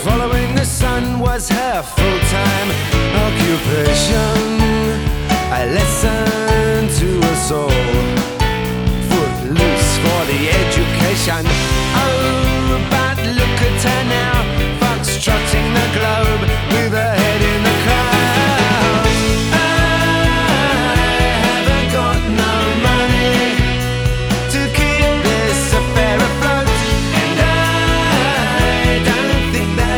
Following the sun was her full-time occupation. I listened